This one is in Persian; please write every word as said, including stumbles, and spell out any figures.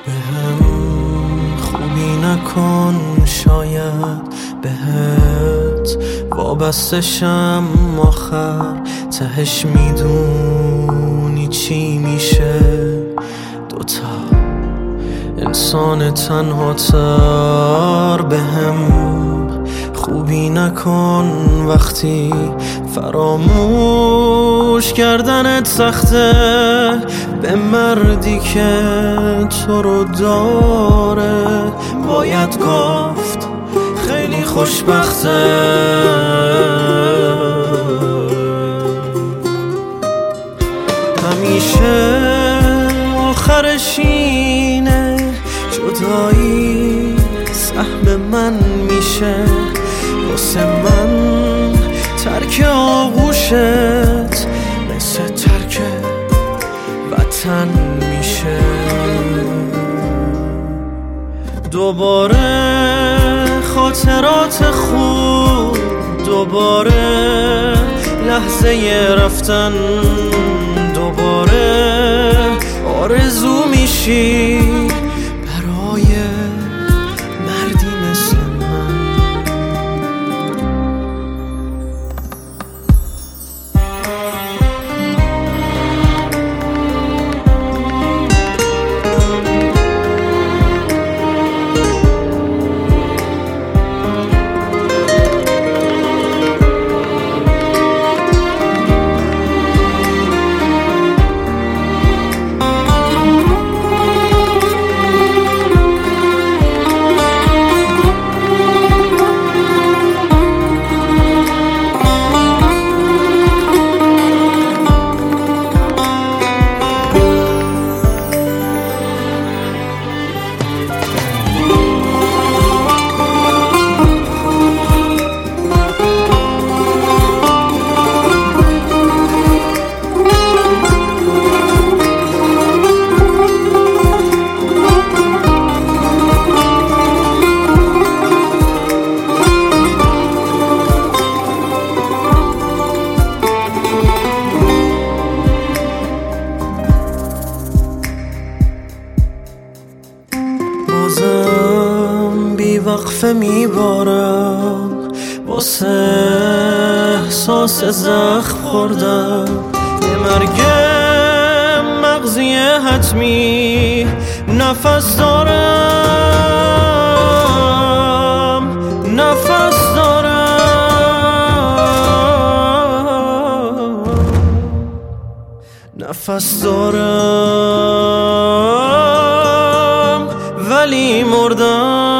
به هم خوبی نکن، شاید بهت وابستشم آخر تهش میدونی چی میشه. دوتا انسان تنها تر به هم خوبی نکن وقتی فراموش کردنت سخته. به مردی که تو رو داره باید گفت خیلی خوشبخته. همیشه آخرش اینه جدایی سهم من میشه. واسه من ترک آغوشت مثل ترک وطن میشه. دوباره خاطرات خوب، دوباره لحظه رفتن، دوباره آرزو میشی برای مردی مثل من. بازم بی وقفه میبارم واسه احساس زخم خوردم. به مرگ مغزی حتمی نفس دارم، نفس دارم، نفس دارم ولی مردم.